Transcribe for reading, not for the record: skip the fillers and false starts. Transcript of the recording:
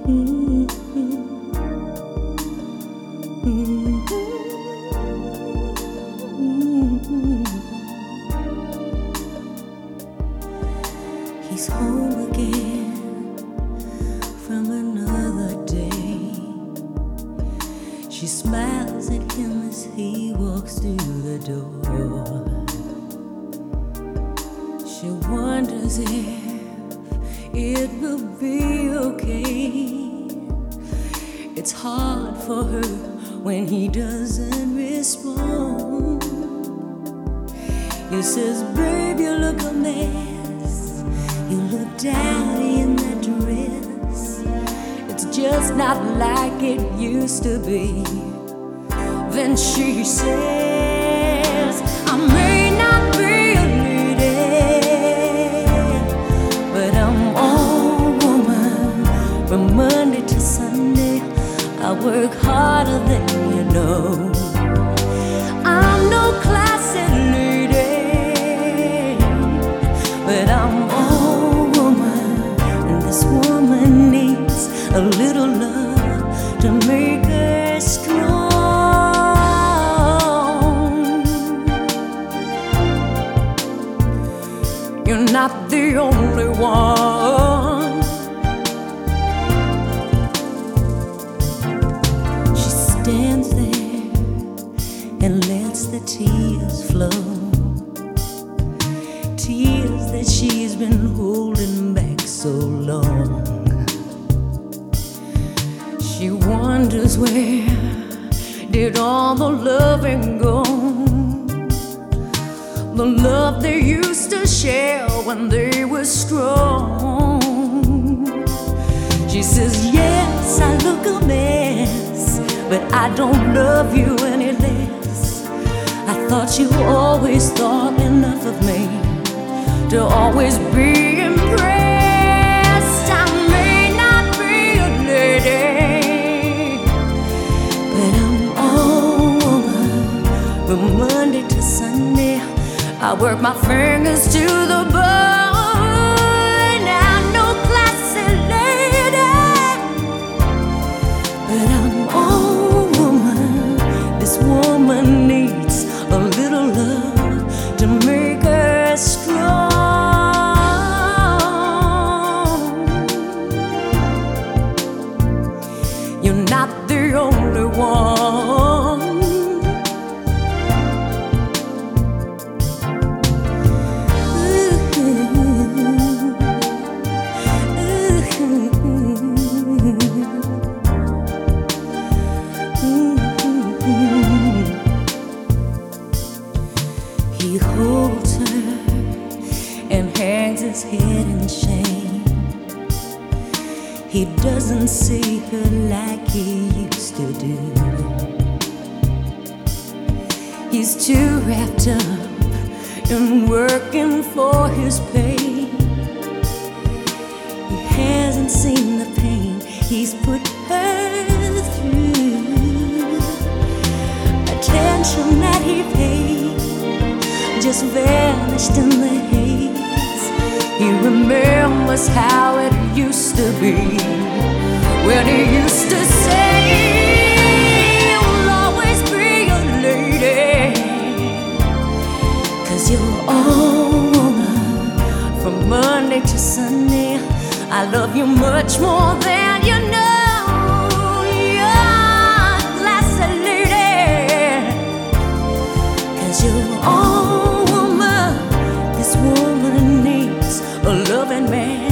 He's home again from another day. She smiles at him as he walks through the door. She wonders if it will be okay. It's hard for her when he doesn't respond. He says, babe, you look a mess. You look dowdy in that dress. It's just not like it used to be. Then she says, I may not be a lady, but I'm all woman. From Monday to Sunday, I work harder than you know. I'm no classy lady, but I'm all woman, and this woman needs a little love to make her strong. You're not the only one. She stands there and lets the tears flow, tears that she's been holding back so long. She wonders, where did all the loving go? The love they used to share when they were strong. She says, yes, I look a mess, but I don't love you any less. I thought you always thought enough of me to always be impressed. I may not be a lady, but I'm all woman. From Monday to Sunday, I work my fingers to the bone. I'm no classy lady, but I'm all woman. This woman needs a little love to make her strong. You're not the only one. He holds her and hangs his head in shame. He doesn't see her like he used to do. He's too wrapped up in working for his pay. He hasn't seen the pain he's put her through. Attention that he paid just vanished in the haze. He remembers how it used to be, when he used to say, you'll always be a lady, 'cause you're all woman. From Monday to Sunday, I love you much more than you know. You're a classy lady, 'cause you're all woman. This woman needs a loving man.